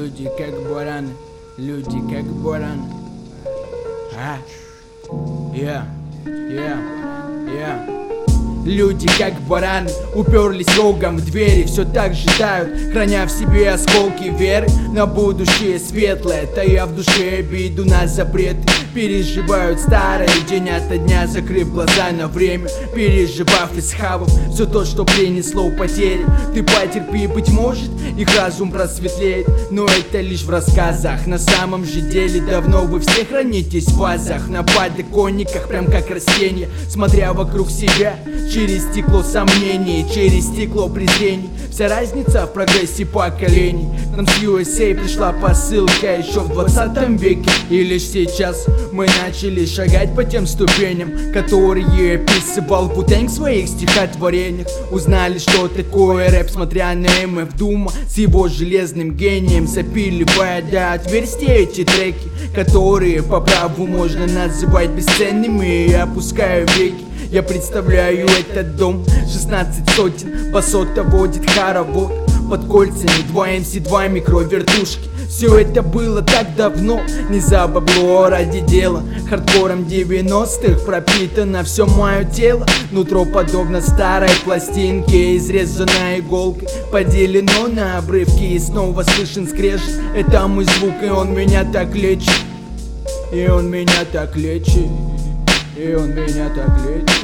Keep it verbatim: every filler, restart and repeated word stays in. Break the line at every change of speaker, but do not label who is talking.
Люди как бараны, люди как бараны. А? Я, я, я. Люди как бараны уперлись рогом в двери, все так ждают, храня в себе осколки веры на будущее светлое, тая в душе обиду на запреты. Переживают старое день ото дня, закрыв глаза на время, переживав и схавав все то, что принесло потери. Ты потерпи, быть может, их разум просветлеет, но это лишь в рассказах. На самом же деле давно вы все хранитесь в вазах, на подоконниках, прям как растения, смотря вокруг себя через стекло сомнений, через стекло презрений. Вся разница в прогрессе поколений. К нам с ю эс эй пришла посылка еще в двадцатом веке, и лишь сейчас мы начали шагать по тем ступеням, которые описывал Ву-Тэнг в своих стихотворениях. Узнали, что такое рэп, смотря на эм эф Дума с его железным гением, запиливая до отверстия эти треки, которые по праву можно называть бесценными. И опускаю веки, я представляю этот дом, шестнадцать сотен, басота водит хоровод. Под кольцами два эм си, два микровертушки. Все это было так давно, не за бабло, а ради дела. Хардкором девяностых пропитано все мое тело. Нутро подобно старой пластинке, изрезанной иголкой, поделено на обрывки, и снова слышен скрежет. Это мой звук, и он меня так лечит. И он меня так лечит. И он меня так лечит.